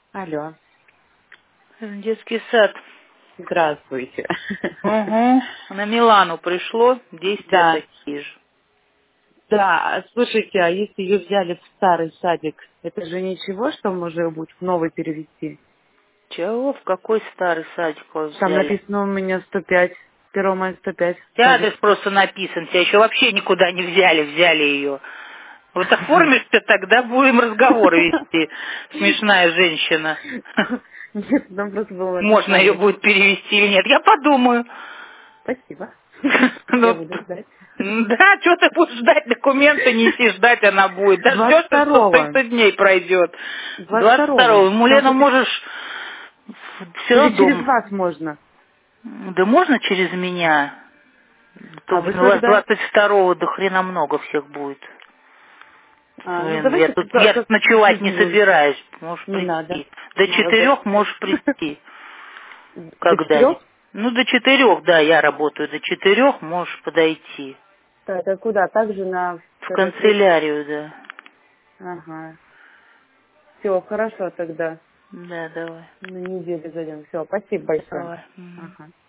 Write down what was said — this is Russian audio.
Алло. Детский сад. Здравствуйте. Угу. На Милану пришло, действия Да. такие же. Да, слушайте, а если ее взяли в старый садик, это же ничего, что можно ее будет в новый перевести? Чего? В какой старый садик вас Там взяли? написано у меня 105, 1 мая 105 У тебя адрес садик. просто написан, тебя еще вообще никуда не взяли, взяли ее. Вот оформишься, тогда будем разговоры вести. Смешная женщина. Нет, там просто было Можно ее написано. будет перевести или нет. Я подумаю. Спасибо. Я Ну, буду ждать. да, что ты будешь ждать, документы неси, ждать она будет. Дождешься, 22-го. 130 дней пройдет. 22-го. 22-го. Ему, Там Лена, что-то... можешь все Или равно через дом. вас можно. Да можно через меня? То, А вы блин, у вас когда... 22-го до хрена много всех будет. Ну, Блин, я давайте тут я тут как ночевать не соединимся. собираюсь. Можешь Не надо. прийти. До Ну, вот да. 4 можешь прийти. До Когда? 4? Ну, до 4, да, я работаю. До 4 можешь подойти. Так, а куда? Также на В второй, третий? канцелярию, да. Ага. Все, хорошо тогда. Да, давай. На неделю зайдем. Все, спасибо большое. Давай. Мгм. Ага.